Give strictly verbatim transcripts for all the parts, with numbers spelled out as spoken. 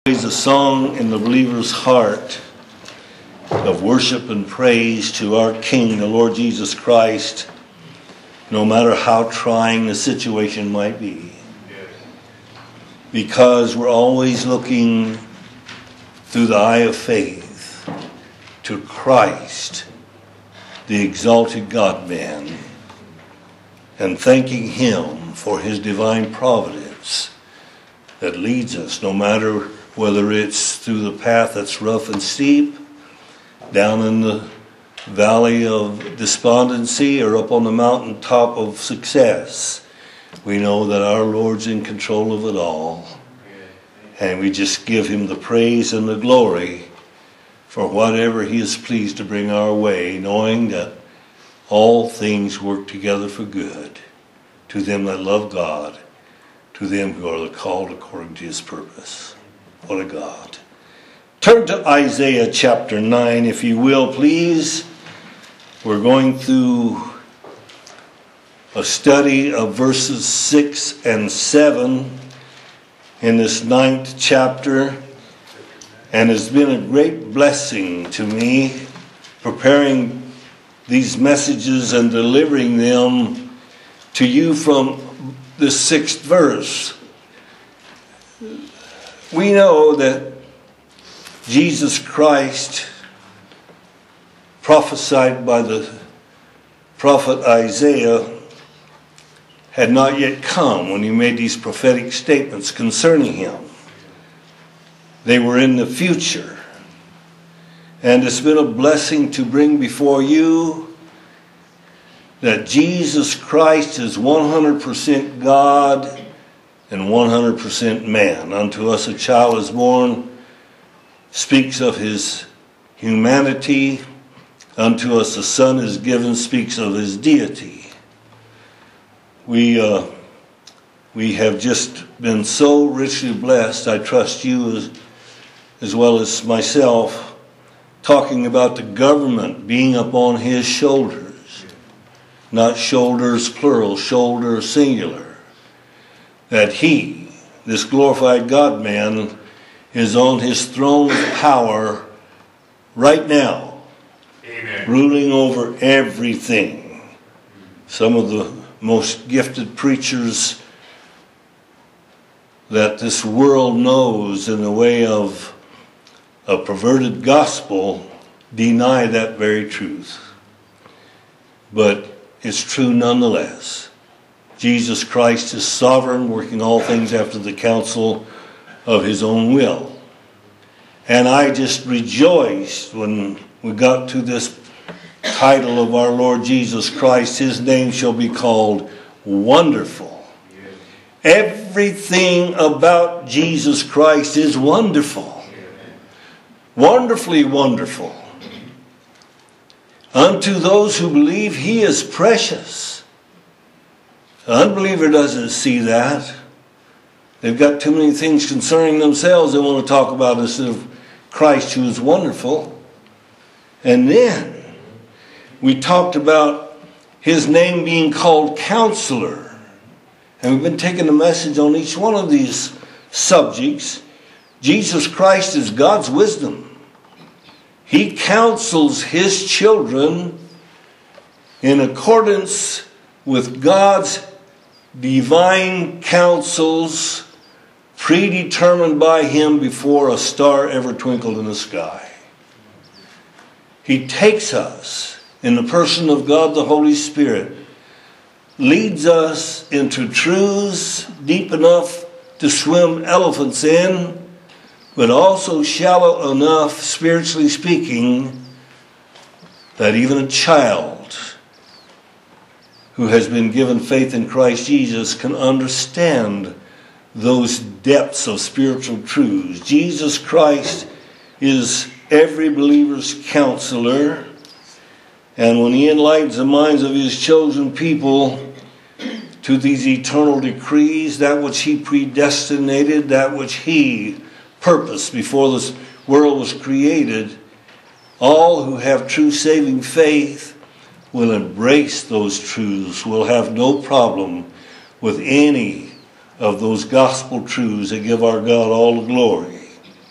Is a song in the believer's heart of worship and praise to our King, the Lord Jesus Christ, no matter how trying the situation might be. Because we're always looking through the eye of faith to Christ, the exalted God-man, and thanking Him for His divine providence that leads us, no matter whether it's through the path that's rough and steep, down in the valley of despondency, or up on the mountaintop of success. We know that our Lord's in control of it all. And we just give Him the praise and the glory for whatever He is pleased to bring our way, knowing that all things work together for good to them that love God, to them who are called according to His purpose. What a God. Turn to Isaiah chapter nine, if you will, please. We're going through a study of verses six and seven in this ninth chapter. And it's been a great blessing to me preparing these messages and delivering them to you from the sixth verse. We know that Jesus Christ, prophesied by the prophet Isaiah, had not yet come when he made these prophetic statements concerning Him. They were in the future. And it's been a blessing to bring before you that Jesus Christ is one hundred percent God and one hundred percent man. Unto us a child is born, speaks of His humanity. Unto us a son is given, speaks of His deity. We uh, we have just been so richly blessed. I trust you as, as well as myself, talking about the government being upon His shoulders. Not shoulders plural, shoulder singular. That He, this glorified God-man, is on His throne of power right now. Amen. Ruling over everything. Some of the most gifted preachers that this world knows in the way of a perverted gospel deny that very truth. But it's true nonetheless. Jesus Christ is sovereign, working all things after the counsel of His own will. And I just rejoiced when we got to this title of our Lord Jesus Christ. His name shall be called Wonderful. Everything about Jesus Christ is wonderful. Wonderfully wonderful. Unto those who believe, He is precious. The unbeliever doesn't see that. They've got too many things concerning themselves they want to talk about instead of Christ, who is wonderful. And then we talked about His name being called Counselor. And we've been taking a message on each one of these subjects. Jesus Christ is God's wisdom. He counsels His children in accordance with God's divine counsels predetermined by Him before a star ever twinkled in the sky. He takes us in the person of God the Holy Spirit, leads us into truths deep enough to swim elephants in, but also shallow enough, spiritually speaking, that even a child who has been given faith in Christ Jesus can understand those depths of spiritual truths. Jesus Christ is every believer's counselor, and when He enlightens the minds of His chosen people to these eternal decrees, that which He predestinated, that which He purposed before this world was created, all who have true saving faith will embrace those truths, will have no problem with any of those gospel truths that give our God all the glory.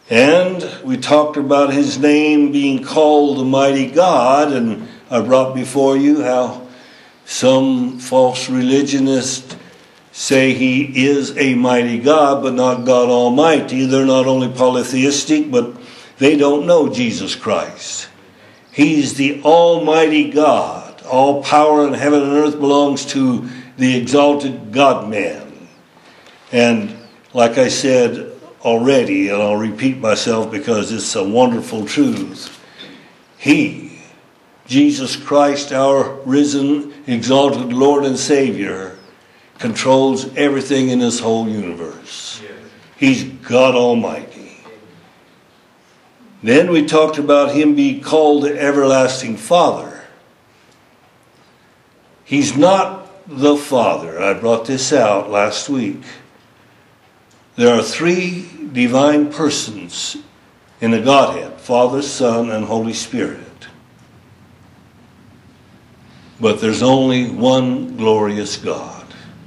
And we talked about his name being called the mighty God, and I brought before you how some false religionists say he is a mighty God, but not God Almighty. They're not only polytheistic, but they don't know Jesus Christ. He's the Almighty God. All power in heaven and earth belongs to the exalted God-man. And like I said already, and I'll repeat myself because it's a wonderful truth, He, Jesus Christ, our risen, exalted Lord and Savior, controls everything in this whole universe. He's God Almighty. Then we talked about him being called the everlasting Father. He's not the Father. I brought this out last week. There are three divine persons in the Godhead: Father, Son, and Holy Spirit. But there's only one glorious God.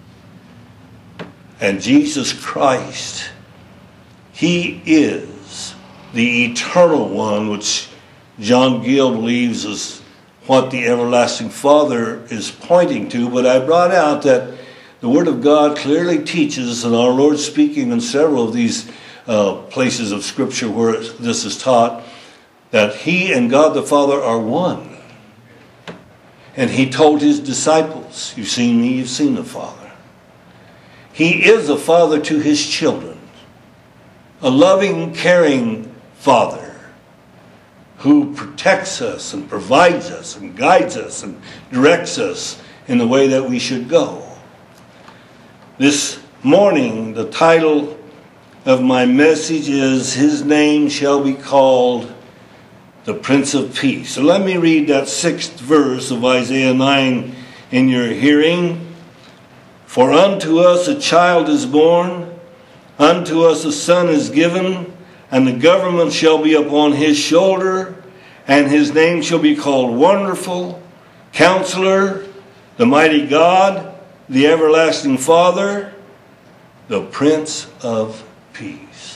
And Jesus Christ, He is the eternal one, which John Gill believes is what the everlasting Father is pointing to. But I brought out that the Word of God clearly teaches, and our Lord speaking in several of these uh, places of Scripture where this is taught, that He and God the Father are one. And He told His disciples, "You've seen me, you've seen the Father." He is a Father to His children. A loving, caring Father who protects us and provides us and guides us and directs us in the way that we should go. This morning, the title of my message is, "His name shall be called the Prince of Peace." So let me read that sixth verse of Isaiah nine in your hearing. "For unto us a child is born, unto us a son is given, and the government shall be upon his shoulder, and his name shall be called Wonderful, Counselor, the Mighty God, the Everlasting Father, the Prince of Peace."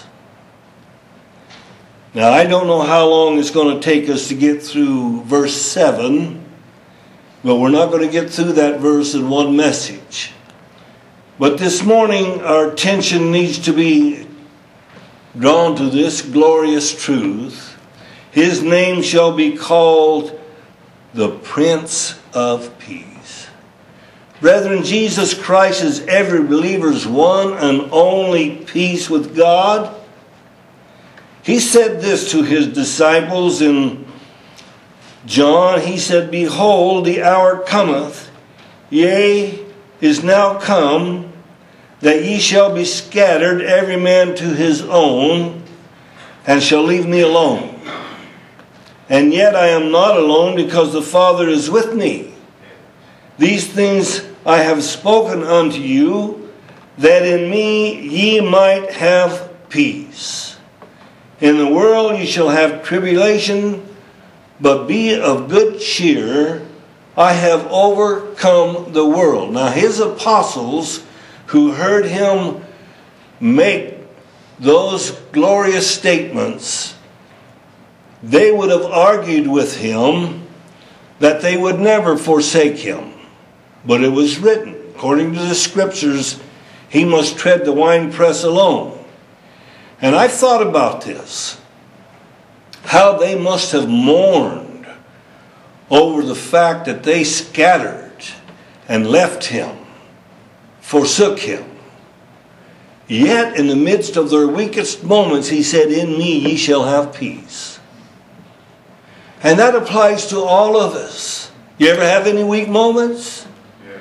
Now, I don't know how long it's going to take us to get through verse seven, but we're not going to get through that verse in one message. But this morning, our attention needs to be drawn to this glorious truth. His name shall be called the Prince of Peace. Brethren, Jesus Christ is every believer's one and only peace with God. He said this to His disciples in John. He said, "Behold, the hour cometh, yea, is now come, that ye shall be scattered, every man to his own, and shall leave me alone. And yet I am not alone, because the Father is with me. These things I have spoken unto you, that in me ye might have peace. In the world ye shall have tribulation, but be of good cheer. I have overcome the world." Now His apostles, who heard Him make those glorious statements, they would have argued with Him that they would never forsake Him. But it was written, according to the Scriptures, He must tread the winepress alone. And I've thought about this, how they must have mourned over the fact that they scattered and left Him, forsook Him. Yet in the midst of their weakest moments, He said, "In me ye shall have peace." And that applies to all of us. You ever have any weak moments? Yes.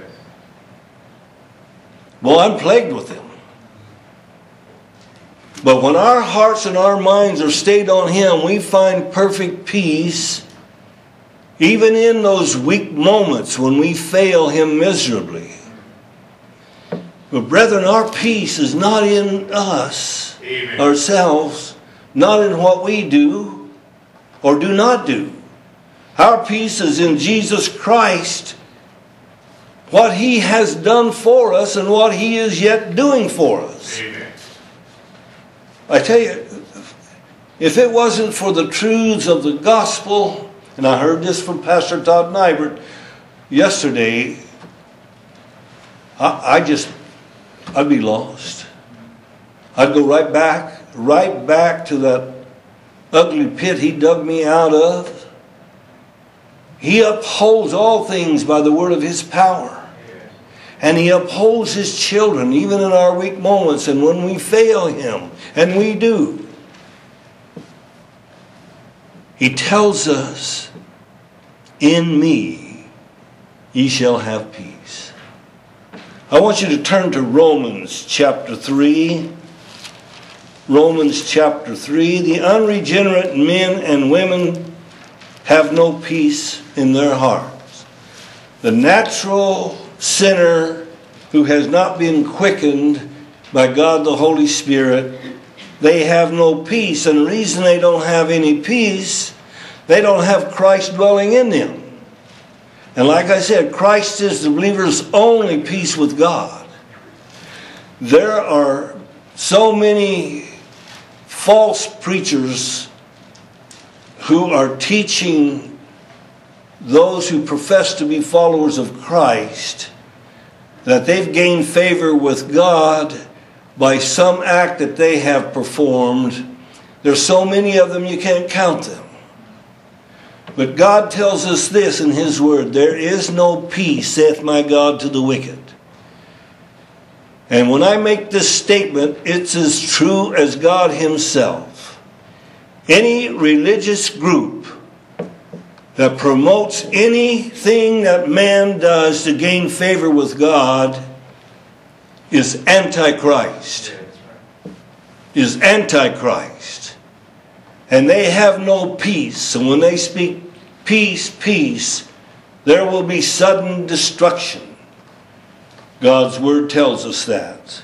Well, I'm plagued with them. But when our hearts and our minds are stayed on Him, we find perfect peace, even in those weak moments when we fail Him miserably. But brethren, our peace is not in us, Amen. Ourselves, not in what we do or do not do. Our peace is in Jesus Christ, what He has done for us and what He is yet doing for us. Amen. I tell you, If it wasn't for the truths of the gospel, and I heard this from Pastor Todd Nybert yesterday, I, I just, I'd be lost. I'd go right back, right back to that ugly pit he dug me out of. He upholds all things by the word of his power. And he upholds his children even in our weak moments and when we fail him. And we do. He tells us, in me ye shall have peace. I want you to turn to Romans chapter three. Romans chapter three. The unregenerate men and women have no peace in their hearts. The natural sinner who has not been quickened by God the Holy Spirit, they have no peace. And the reason they don't have any peace, they don't have Christ dwelling in them. And like I said, Christ is the believer's only peace with God. There are so many false preachers who are teaching those who profess to be followers of Christ that they've gained favor with God by some act that they have performed. There's so many of them you can't count them. But God tells us this in his word: there is no peace, saith my God, to the wicked. And when I make this statement, it's as true as God himself. Any religious group that promotes anything that man does to gain favor with God is Antichrist. Is Antichrist. And they have no peace. And when they speak peace, peace, there will be sudden destruction. God's word tells us that.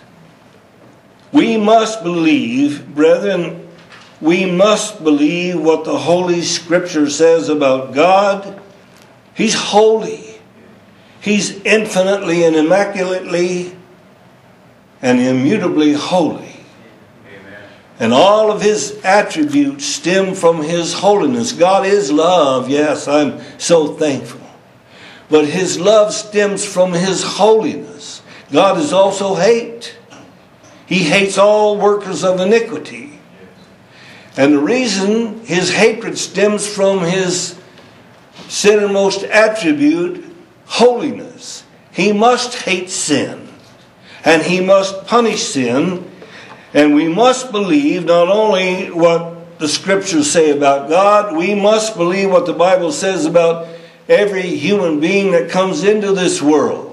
We must believe, brethren, we must believe what the Holy Scripture says about God. He's holy. He's infinitely and immaculately and immutably holy. Amen. And all of his attributes stem from his holiness. God is love. Yes, I'm so thankful. But his love stems from his holiness. God is also hate. He hates all workers of iniquity. And the reason his hatred stems from his centermost attribute, holiness. He must hate sin. And he must punish sin. And we must believe not only what the Scriptures say about God, we must believe what the Bible says about every human being that comes into this world.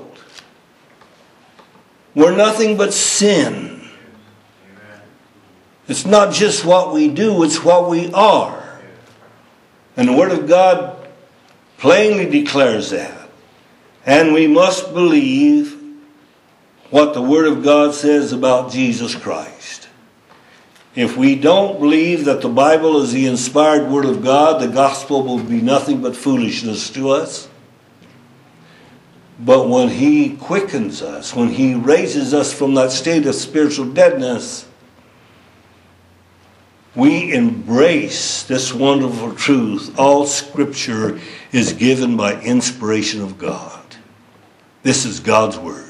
We're nothing but sin. It's not just what we do, it's what we are. And the Word of God plainly declares that. And we must believe what the Word of God says about Jesus Christ. If we don't believe that the Bible is the inspired Word of God, the gospel will be nothing but foolishness to us. But when he quickens us, when he raises us from that state of spiritual deadness, we embrace this wonderful truth. All Scripture is given by inspiration of God. This is God's Word.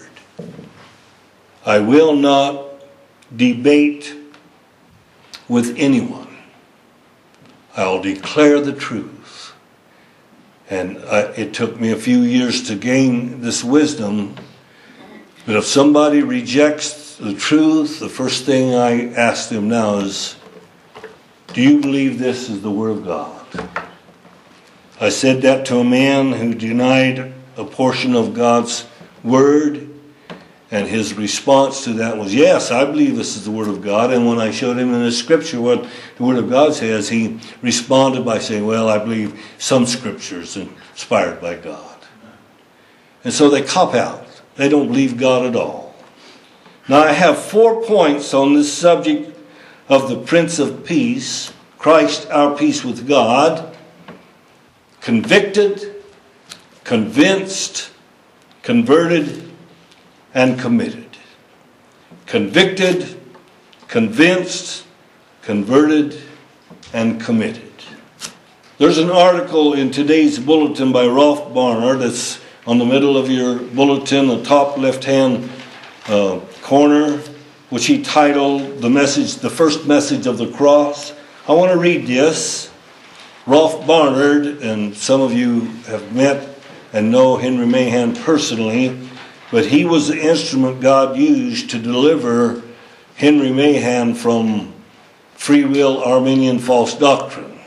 I will not debate with anyone. I'll declare the truth. And I, it took me a few years to gain this wisdom. But if somebody rejects the truth, the first thing I ask them now is, do you believe this is the Word of God? I said that to a man who denied a portion of God's Word, and his response to that was, yes, I believe this is the Word of God. And when I showed him in the Scripture what the Word of God says, he responded by saying, well, I believe some Scriptures inspired by God. And so they cop out. They don't believe God at all. Now I have four points on this subject of the Prince of Peace, Christ our peace with God: convicted, convinced, converted, and committed. Convicted, convinced, converted, and committed. There's an article in today's bulletin by Rolf Barnard that's on the middle of your bulletin, the top left-hand uh, corner, which he titled the message, the first message of the cross. I want to read this. Rolf Barnard, and some of you have met and know Henry Mahan personally, but he was the instrument God used to deliver Henry Mahan from free will Arminian false doctrine.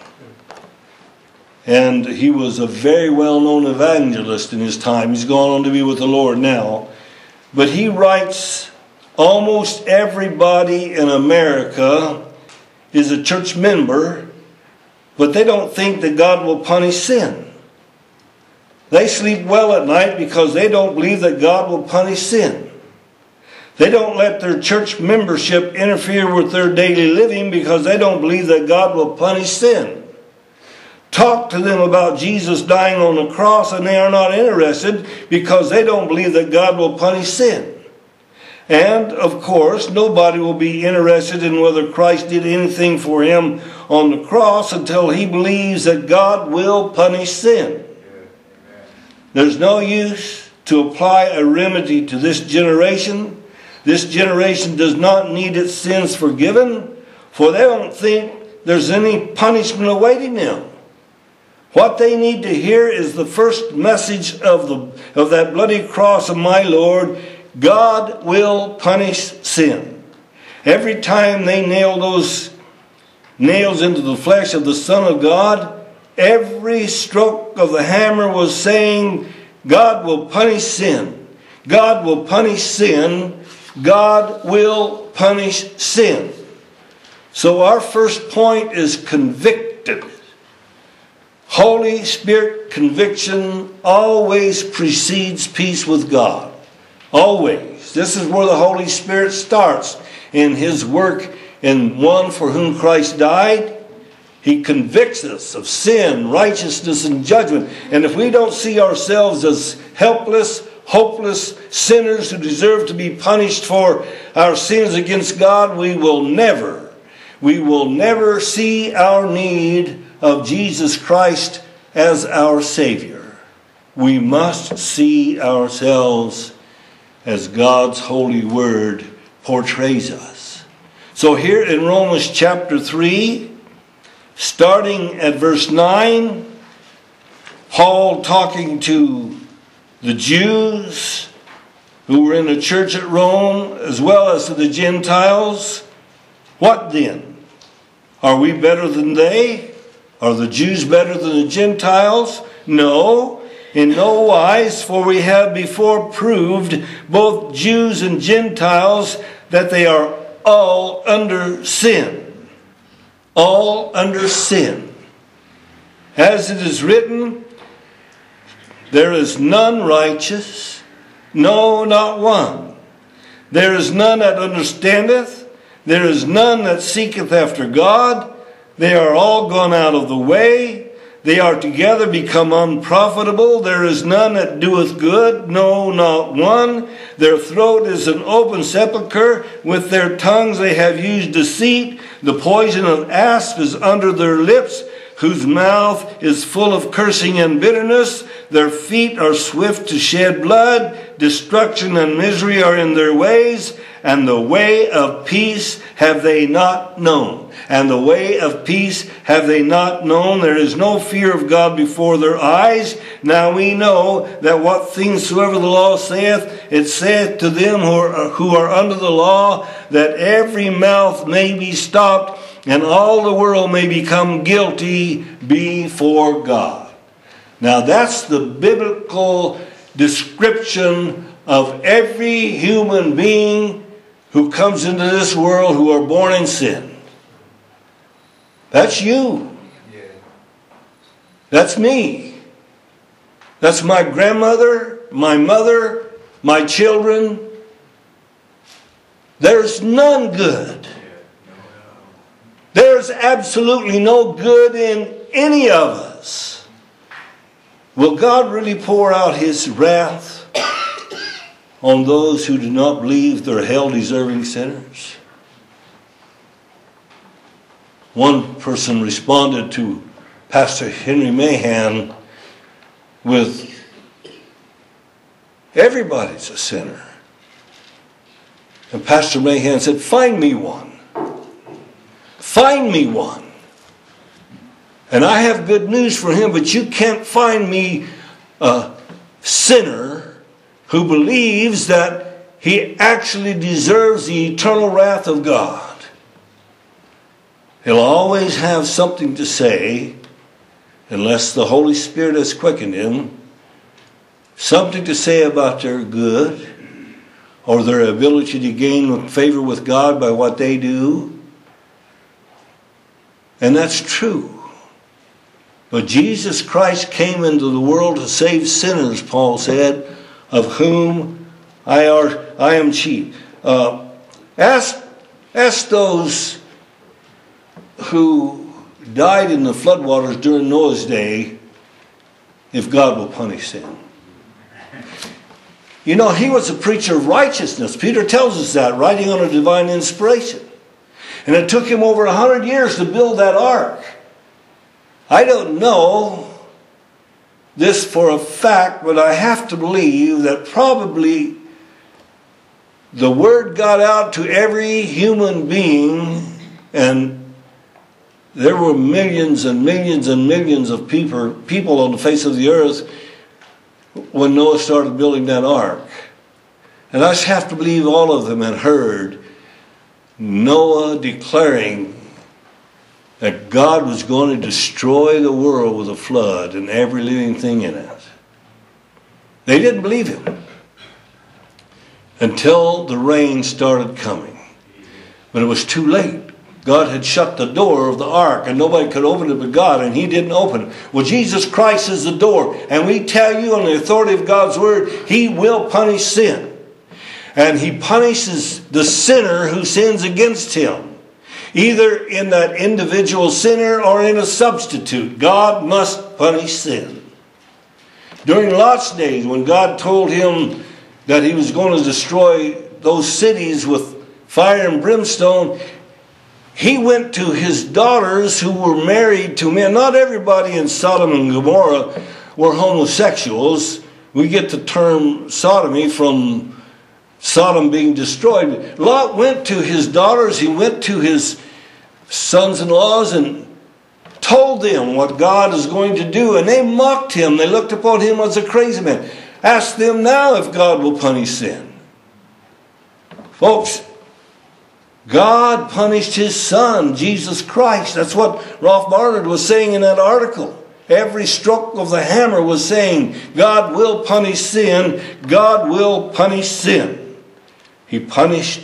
And he was a very well-known evangelist in his time. He's gone on to be with the Lord now. But he writes, almost everybody in America is a church member, but they don't think that God will punish sin. They sleep well at night because they don't believe that God will punish sin. They don't let their church membership interfere with their daily living because they don't believe that God will punish sin. Talk to them about Jesus dying on the cross and they are not interested because they don't believe that God will punish sin. And, of course, nobody will be interested in whether Christ did anything for him on the cross until he believes that God will punish sin. There's no use to apply a remedy to this generation. This generation does not need its sins forgiven, for they don't think there's any punishment awaiting them. What they need to hear is the first message of, the, of that bloody cross of my Lord. God will punish sin. Every time they nail those nails into the flesh of the Son of God, every stroke of the hammer was saying, God will punish sin. God will punish sin. God will punish sin. So our first point is convicted. Holy Spirit conviction always precedes peace with God. Always. This is where the Holy Spirit starts in his work in one for whom Christ died. He convicts us of sin, righteousness, and judgment. And if we don't see ourselves as helpless, hopeless sinners who deserve to be punished for our sins against God, we will never, we will never see our need of Jesus Christ as our Savior. We must see ourselves as God's holy word portrays us. So here in Romans chapter three, starting at verse nine, Paul talking to the Jews who were in the church at Rome, as well as to the Gentiles. What then? Are we better than they? Are the Jews better than the Gentiles? No, in no wise, for we have before proved, both Jews and Gentiles, that they are all under sin. All under sin. As it is written, there is none righteous, no, not one. There is none that understandeth, there is none that seeketh after God. They are all gone out of the way. They are together become unprofitable. There is none that doeth good, no, not one. Their throat is an open sepulchre. With their tongues they have used deceit. The poison of asp is under their lips, whose mouth is full of cursing and bitterness. Their feet are swift to shed blood. Destruction and misery are in their ways. And the way of peace have they not known. And the way of peace have they not known. There is no fear of God before their eyes. Now we know that what things soever the law saith, it saith to them who are, who are under the law, that every mouth may be stopped, and all the world may become guilty before God. Now that's the biblical description of every human being who comes into this world who are born in sin. That's you. That's me. That's my grandmother, my mother, my children. There's none good. There's absolutely no good in any of us. Will God really pour out his wrath on those who do not believe they're hell-deserving sinners? One person responded to Pastor Henry Mahan with, everybody's a sinner. And Pastor Mahan said, find me one. Find me one. And I have good news for him, but you can't find me a sinner who believes that he actually deserves the eternal wrath of God. He'll always have something to say, unless the Holy Spirit has quickened him, something to say about their good or their ability to gain favor with God by what they do. And that's true. But Jesus Christ came into the world to save sinners, Paul said, of whom I are I am chief. Uh, ask, ask those who died in the floodwaters during Noah's day if God will punish sin. You know, he was a preacher of righteousness. Peter tells us that, writing under divine inspiration. And it took him over a hundred years to build that ark. I don't know this for a fact, but I have to believe that probably the word got out to every human being, and there were millions and millions and millions of people, people on the face of the earth when Noah started building that ark. And I just have to believe all of them had heard Noah declaring that God was going to destroy the world with a flood and every living thing in it. They didn't believe him until the rain started coming. But it was too late. God had shut the door of the ark and nobody could open it but God, and he didn't open it. Well, Jesus Christ is the door, and we tell you on the authority of God's word, he will punish sin. And he punishes the sinner who sins against him, either in that individual sinner or in a substitute. God must punish sin. During Lot's days, when God told him that he was going to destroy those cities with fire and brimstone, he went to his daughters who were married to men. Not everybody in Sodom and Gomorrah were homosexuals. We get the term sodomy from Sodom being destroyed. Lot went to his daughters, he went to his sons-in-laws and told them what God is going to do. And they mocked him. They looked upon him as a crazy man. Ask them now if God will punish sin. Folks, God punished his son, Jesus Christ. That's what Rolf Barnard was saying in that article. Every stroke of the hammer was saying, God will punish sin. God will punish sin. He punished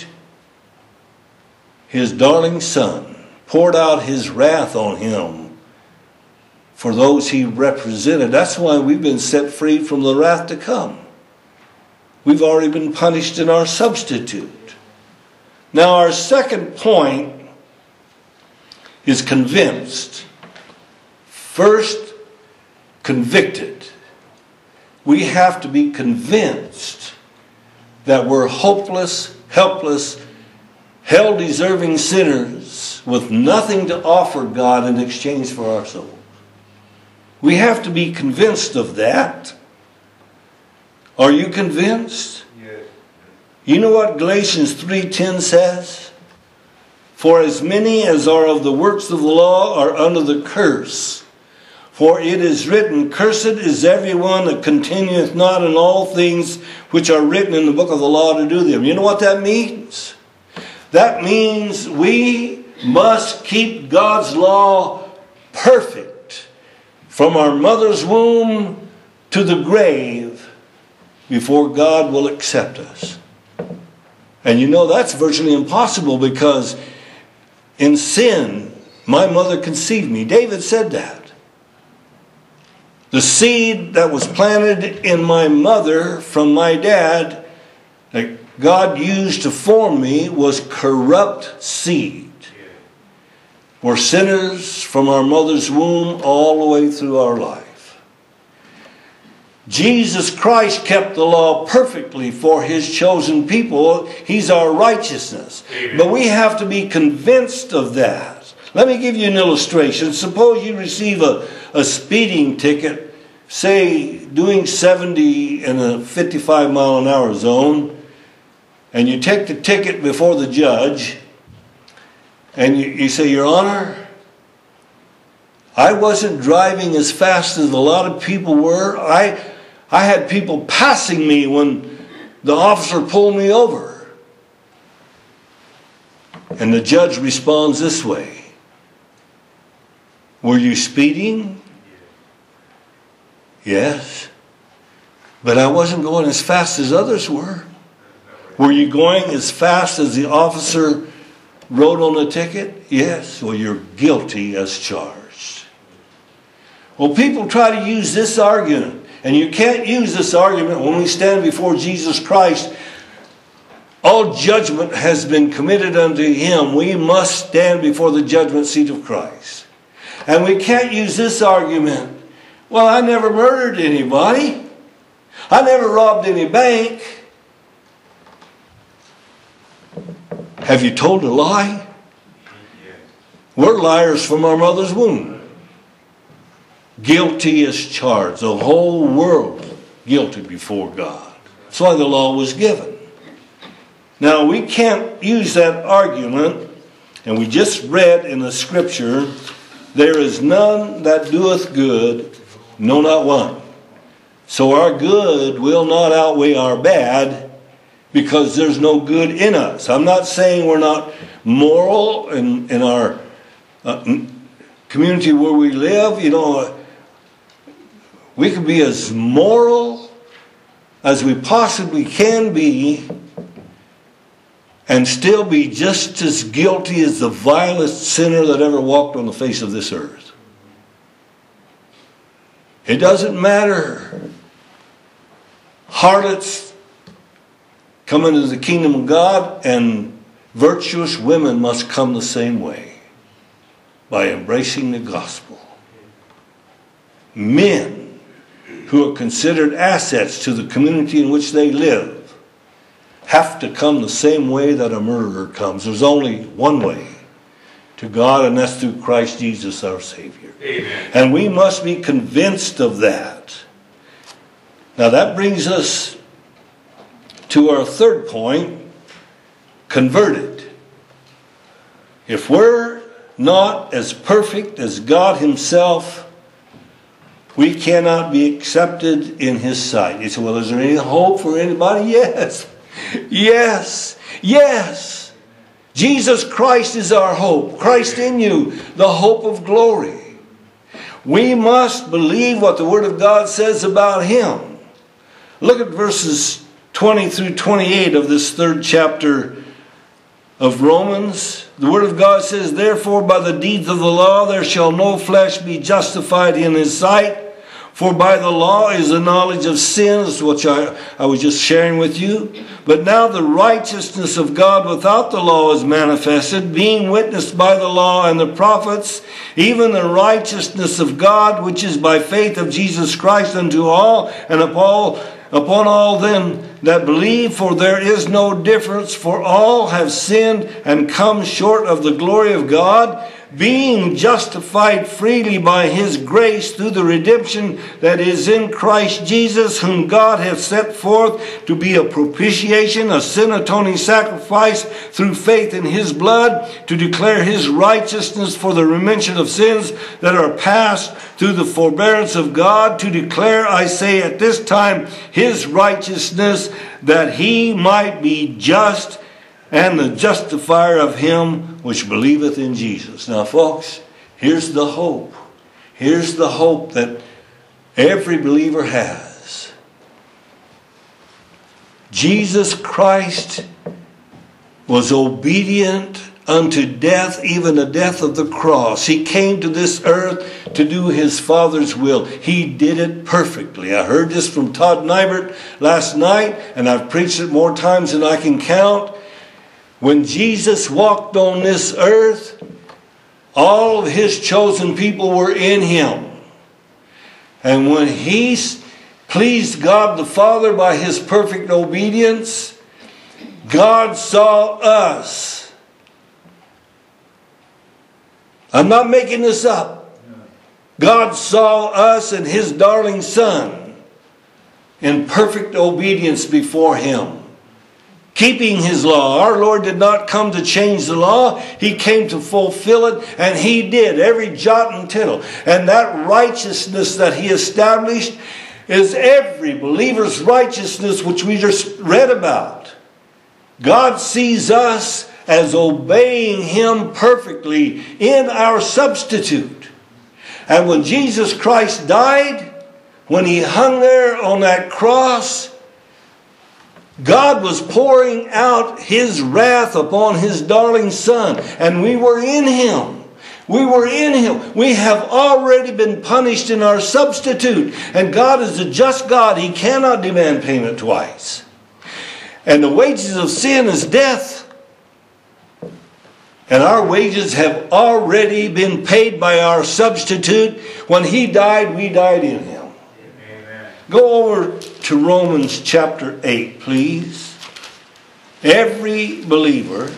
his darling son, poured out his wrath on him for those he represented. That's why we've been set free from the wrath to come. We've already been punished in our substitute. Now, our second point is convinced. First, convicted. We have to be convinced that we're hopeless, helpless, hell-deserving sinners with nothing to offer God in exchange for our souls. We have to be convinced of that. Are you convinced? You know what Galatians three ten says? For as many as are of the works of the law are under the curse. For it is written, cursed is everyone that continueth not in all things which are written in the book of the law to do them. You know what that means? That means we must keep God's law perfect from our mother's womb to the grave before God will accept us. And you know that's virtually impossible, because in sin, my mother conceived me. David said that. The seed that was planted in my mother from my dad, that God used to form me, was corrupt seed. We're sinners from our mother's womb all the way through our life. Jesus Christ kept the law perfectly for his chosen people. He's our righteousness. Amen. But we have to be convinced of that. Let me give you an illustration. Suppose you receive a, a speeding ticket, say doing seventy in a fifty-five mile an hour zone, and you take the ticket before the judge, and you, you say, Your Honor, I wasn't driving as fast as a lot of people were. I, I had people passing me when the officer pulled me over. And the judge responds this way. Were you speeding? Yes. But I wasn't going as fast as others were. Were you going as fast as the officer wrote on the ticket? Yes. Well, you're guilty as charged. Well, people try to use this argument. And you can't use this argument when we stand before Jesus Christ. All judgment has been committed unto Him. We must stand before the judgment seat of Christ. And we can't use this argument. Well, I never murdered anybody. I never robbed any bank. Have you told a lie? We're liars from our mother's womb. Guilty as charged. The whole world guilty before God. That's why the law was given. Now, we can't use that argument. And we just read in the scripture, there is none that doeth good, no, not one. So our good will not outweigh our bad because there's no good in us. I'm not saying we're not moral in, in our uh, community where we live. You know, we can be as moral as we possibly can be and still be just as guilty as the vilest sinner that ever walked on the face of this earth. It doesn't matter. Harlots come into the kingdom of God, and virtuous women must come the same way, by embracing the gospel. Men who are considered assets to the community in which they live have to come the same way that a murderer comes. There's only one way to God, and that's through Christ Jesus our Savior. Amen. And we must be convinced of that. Now that brings us to our third point, converted. If we're not as perfect as God Himself, we cannot be accepted in His sight. You say, well, is there any hope for anybody? Yes. Yes. Yes. Jesus Christ is our hope. Christ in you, the hope of glory. We must believe what the Word of God says about Him. Look at verses twenty through twenty-eight of this third chapter of Romans. The Word of God says, therefore by the deeds of the law there shall no flesh be justified in His sight. For by the law is the knowledge of sins, which I, I was just sharing with you. But now the righteousness of God without the law is manifested, being witnessed by the law and the prophets, even the righteousness of God, which is by faith of Jesus Christ unto all, and upon, upon all them that believe. For there is no difference, for all have sinned and come short of the glory of God, being justified freely by His grace through the redemption that is in Christ Jesus, whom God hath set forth to be a propitiation, a sin-atoning sacrifice through faith in His blood, to declare His righteousness for the remission of sins that are past through the forbearance of God, to declare, I say at this time, His righteousness, that He might be just and the justifier of him which believeth in Jesus. Now, folks, here's the hope. Here's the hope that every believer has. Jesus Christ was obedient unto death, even the death of the cross. He came to this earth to do His Father's will. He did it perfectly. I heard this from Todd Nybert last night, and I've preached it more times than I can count. When Jesus walked on this earth, all of His chosen people were in Him. And when He pleased God the Father by His perfect obedience, God saw us I'm not making this up. God saw us and His darling Son in perfect obedience before Him, keeping His law. Our Lord did not come to change the law. He came to fulfill it, and He did, every jot and tittle. And that righteousness that He established is every believer's righteousness, which we just read about. God sees us as obeying Him perfectly in our substitute. And when Jesus Christ died, when He hung there on that cross, God was pouring out His wrath upon His darling Son. And we were in Him. We were in Him. We have already been punished in our substitute. And God is a just God. He cannot demand payment twice. And the wages of sin is death. And our wages have already been paid by our substitute. When He died, we died in Him. Amen. Go over to Romans chapter eight, please. Every believer,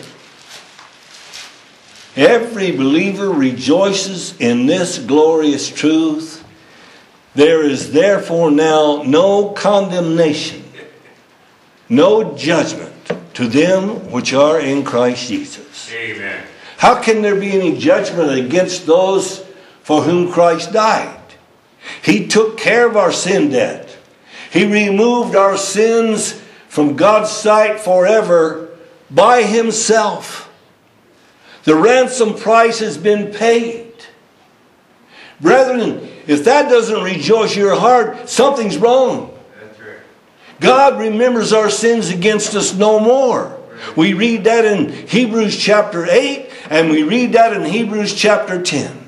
every believer rejoices in this glorious truth. There is therefore now no condemnation, no judgment to them which are in Christ Jesus. Amen. How can there be any judgment against those for whom Christ died? He took care of our sin debt. He removed our sins from God's sight forever by Himself. The ransom price has been paid. Brethren, if that doesn't rejoice your heart, something's wrong. That's right. God remembers our sins against us no more. We read that in Hebrews chapter eight, and we read that in Hebrews chapter ten.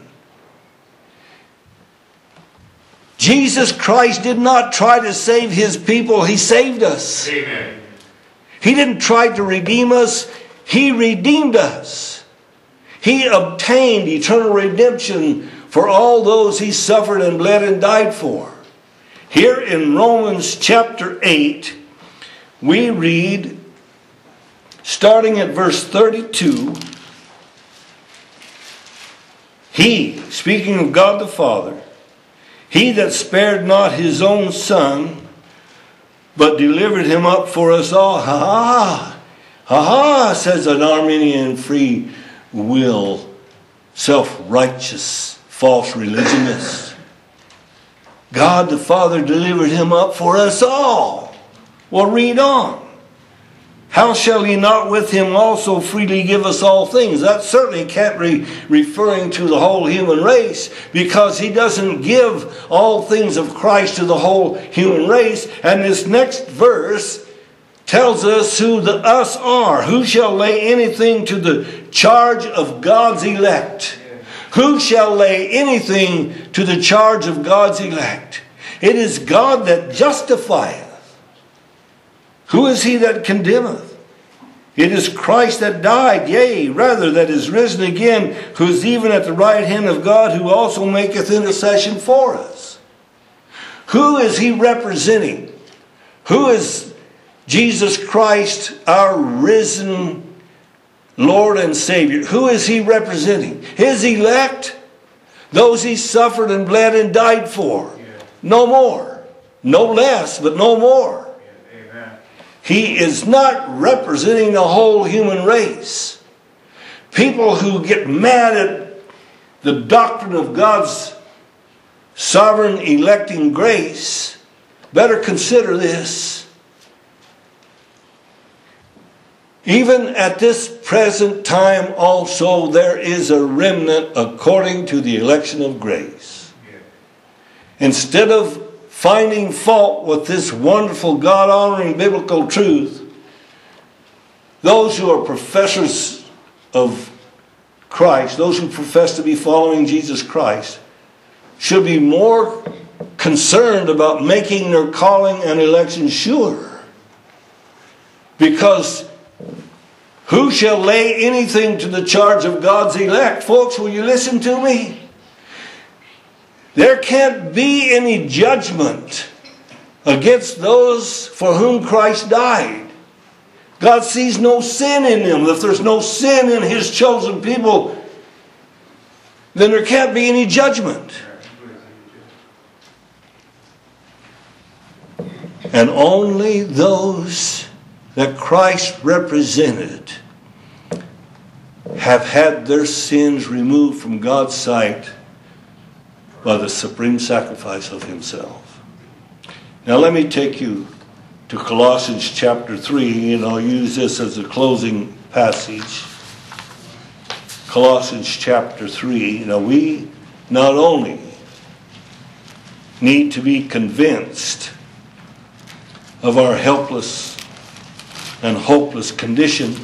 Jesus Christ did not try to save His people. He saved us. Amen. He didn't try to redeem us. He redeemed us. He obtained eternal redemption for all those He suffered and bled and died for. Here in Romans chapter eight, we read, starting at verse thirty-two, He, speaking of God the Father, He that spared not His own Son, but delivered Him up for us all. Ha ha! Ha ha! Says an Arminian free will, self-righteous, false religionist. God the Father delivered Him up for us all. Well, read on. How shall He not with Him also freely give us all things? That certainly can't be referring to the whole human race, because He doesn't give all things of Christ to the whole human race. And this next verse tells us who the us are. Who shall lay anything to the charge of God's elect? Who shall lay anything to the charge of God's elect? It is God that justifieth. Who is he that condemneth? It is Christ that died, yea, rather that is risen again, who is even at the right hand of God, who also maketh intercession for us. Who is He representing? Who is Jesus Christ, our risen Lord and Savior? Who is He representing? His elect? Those He suffered and bled and died for. No more. No less, but no more. He is not representing the whole human race. People who get mad at the doctrine of God's sovereign electing grace better consider this. Even at this present time also there is a remnant according to the election of grace. Instead of finding fault with this wonderful God-honoring biblical truth, those who are professors of Christ, those who profess to be following Jesus Christ, should be more concerned about making their calling and election sure. Because who shall lay anything to the charge of God's elect? Folks, will you listen to me? There can't be any judgment against those for whom Christ died. God sees no sin in them. If there's no sin in His chosen people, then there can't be any judgment. And only those that Christ represented have had their sins removed from God's sight by the supreme sacrifice of himself. Now let me take you to Colossians chapter three, and I'll use this as a closing passage. Colossians chapter three. Now we not only need to be convinced of our helpless and hopeless condition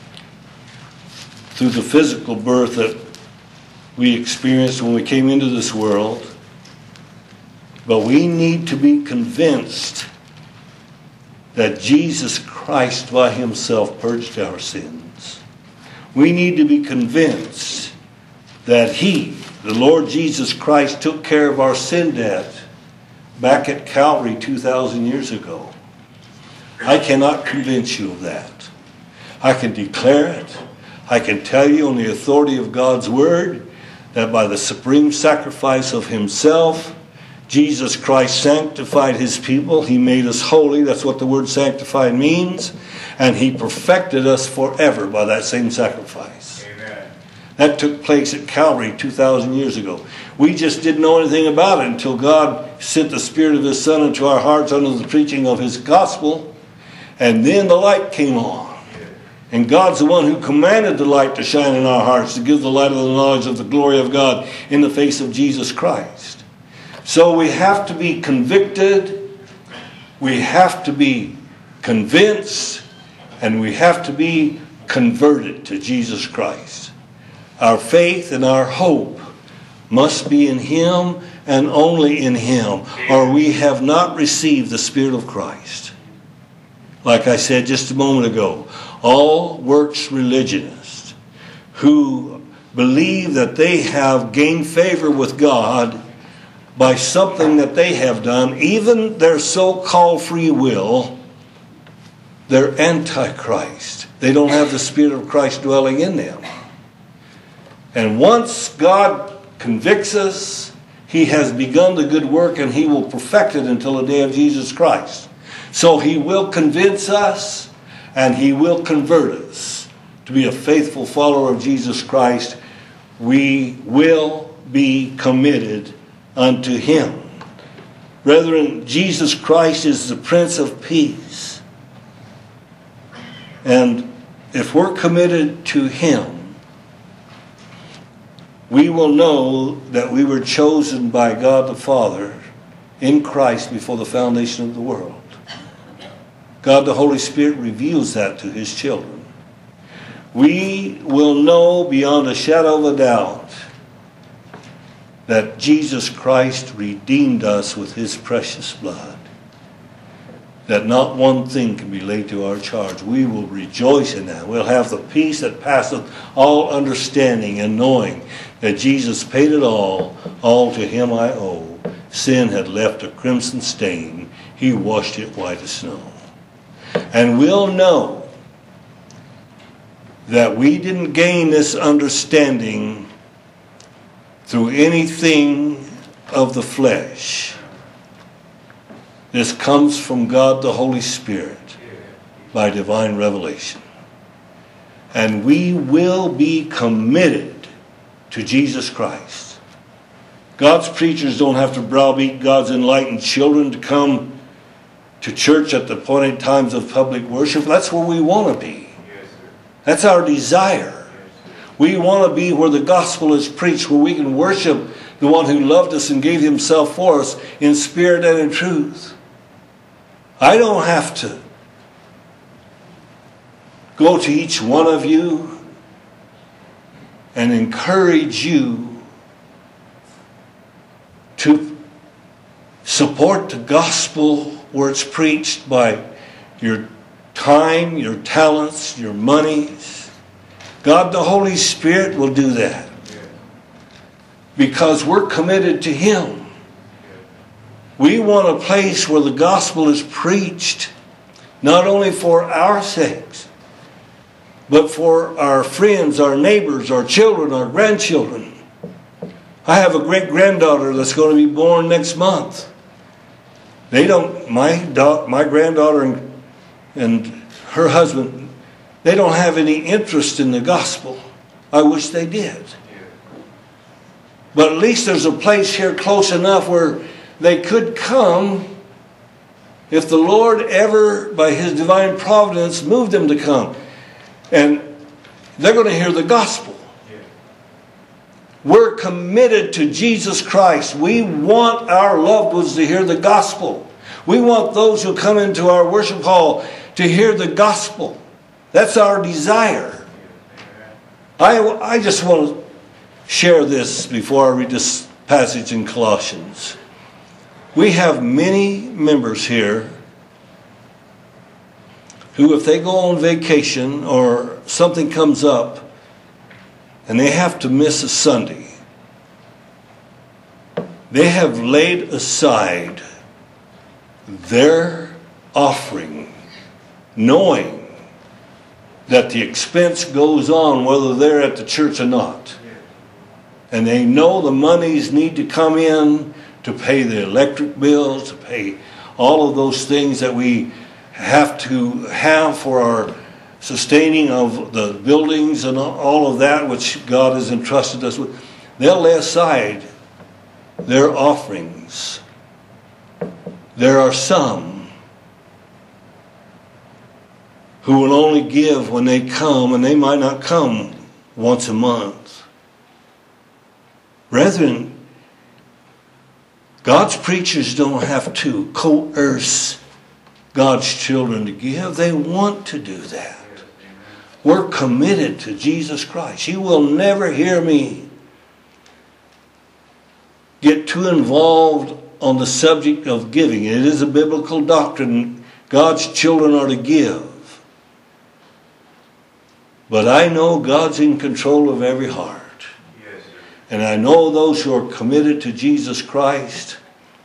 through the physical birth that we experienced when we came into this world, but we need to be convinced that Jesus Christ by himself purged our sins. We need to be convinced that he, the Lord Jesus Christ, took care of our sin debt back at Calvary two thousand years ago. I cannot convince you of that. I can declare it. I can tell you on the authority of God's word that by the supreme sacrifice of himself, Jesus Christ sanctified his people. He made us holy. That's what the word sanctified means. And he perfected us forever by that same sacrifice. Amen. That took place at Calvary two thousand years ago. We just didn't know anything about it until God sent the Spirit of his Son into our hearts under the preaching of his gospel. And then the light came on. And God's the one who commanded the light to shine in our hearts, to give the light of the knowledge of the glory of God in the face of Jesus Christ. So we have to be convicted, we have to be convinced, and we have to be converted to Jesus Christ. Our faith and our hope must be in him and only in him, or we have not received the Spirit of Christ. Like I said just a moment ago, all works religionists who believe that they have gained favor with God by something that they have done, even their so-called free will, they're antichrist. They don't have the Spirit of Christ dwelling in them. And once God convicts us, he has begun the good work and he will perfect it until the day of Jesus Christ. So he will convince us and he will convert us to be a faithful follower of Jesus Christ. We will be committed unto him. Brethren, Jesus Christ is the Prince of Peace. And if we're committed to him, we will know that we were chosen by God the Father in Christ before the foundation of the world. God the Holy Spirit reveals that to his children. We will know beyond a shadow of a doubt that Jesus Christ redeemed us with his precious blood. That not one thing can be laid to our charge. We will rejoice in that. We'll have the peace that passeth all understanding, and knowing that Jesus paid it all. All to him I owe. Sin had left a crimson stain. He washed it white as snow. And we'll know that we didn't gain this understanding through anything of the flesh. This comes from God the Holy Spirit by divine revelation. And we will be committed to Jesus Christ. God's preachers don't have to browbeat God's enlightened children to come to church at the appointed times of public worship. That's where we want to be. That's our desire. We want to be where the gospel is preached, where we can worship the one who loved us and gave himself for us in spirit and in truth. I don't have to go to each one of you and encourage you to support the gospel where it's preached by your time, your talents, your monies. God the Holy Spirit will do that because we're committed to him. We want a place where the gospel is preached not only for our sakes, but for our friends, our neighbors, our children, our grandchildren. I have a great-granddaughter that's going to be born next month. They don't, my da- my granddaughter and, and her husband, they don't have any interest in the gospel. I wish they did. But at least there's a place here close enough where they could come if the Lord ever, by His divine providence, moved them to come. And they're going to hear the gospel. We're committed to Jesus Christ. We want our loved ones to hear the gospel. We want those who come into our worship hall to hear the gospel. That's our desire. I, I just want to share this before I read this passage in Colossians. We have many members here who, if they go on vacation or something comes up and they have to miss a Sunday, they have laid aside their offering, knowing that the expense goes on whether they're at the church or not. And they know the monies need to come in to pay the electric bills, to pay all of those things that we have to have for our sustaining of the buildings and all of that which God has entrusted us with. They'll lay aside their offerings. There are some who will only give when they come, and they might not come once a month. Brethren, God's preachers don't have to coerce God's children to give. They want to do that. We're committed to Jesus Christ. You will never hear me get too involved on the subject of giving. It is a biblical doctrine. God's children are to give. But I know God's in control of every heart. Yes, and I know those who are committed to Jesus Christ,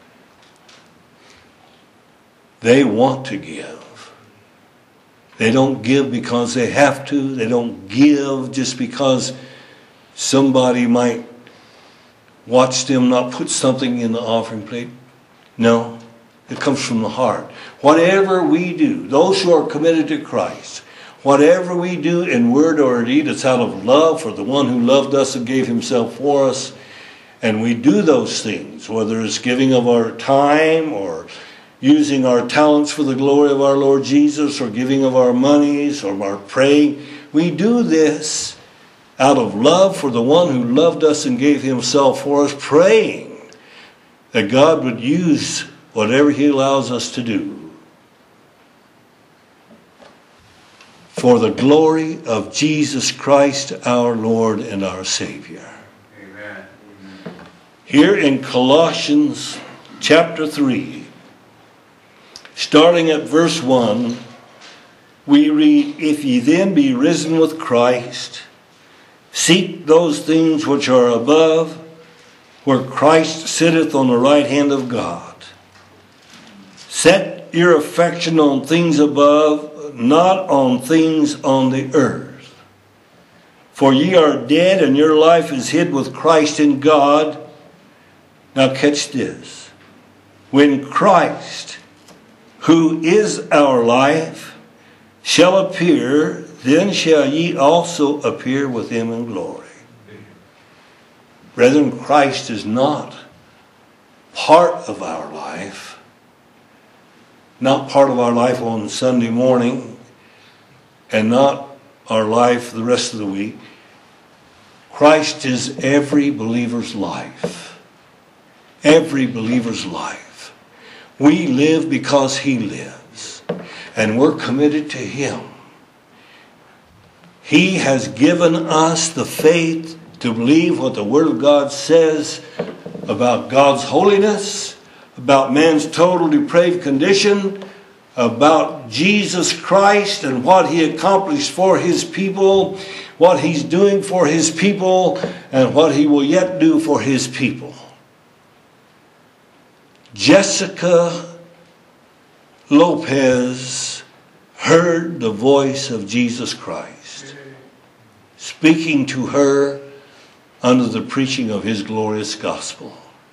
they want to give. They don't give because they have to. They don't give just because somebody might watch them not put something in the offering plate. No, it comes from the heart. Whatever we do, those who are committed to Christ, whatever we do in word or deed, it's out of love for the one who loved us and gave himself for us. And we do those things, whether it's giving of our time or using our talents for the glory of our Lord Jesus, or giving of our monies, or our praying. We do this out of love for the one who loved us and gave himself for us, praying that God would use whatever he allows us to do for the glory of Jesus Christ, our Lord and our Savior. Amen. Here in Colossians chapter three, starting at verse one, we read, "If ye then be risen with Christ, seek those things which are above, where Christ sitteth on the right hand of God. Set your affection on things above, not on things on the earth. For ye are dead, and your life is hid with Christ in God." Now catch this. "When Christ, who is our life, shall appear, then shall ye also appear with him in glory." Brethren, Christ is not part of our life, not part of our life on Sunday morning, and not our life the rest of the week. Christ is every believer's life. Every believer's life. We live because he lives, and we're committed to him. He has given us the faith to believe what the Word of God says about God's holiness, about man's total depraved condition, about Jesus Christ and what he accomplished for his people, what he's doing for his people, and what he will yet do for his people. Jessica Lopez heard the voice of Jesus Christ speaking to her under the preaching of his glorious gospel.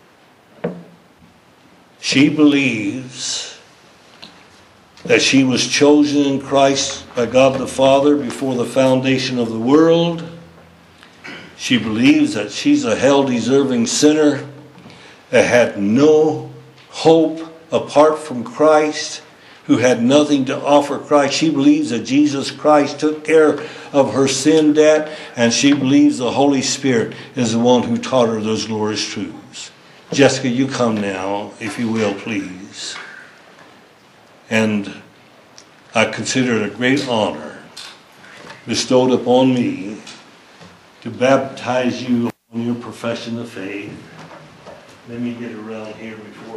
She believes that she was chosen in Christ by God the Father before the foundation of the world. She believes that she's a hell-deserving sinner that had no hope apart from Christ, who had nothing to offer Christ. She believes that Jesus Christ took care of her sin debt, and she believes the Holy Spirit is the one who taught her those glorious truths. Jessica, you come now, if you will, please. And I consider it a great honor bestowed upon me to baptize you on your profession of faith. Let me get around here before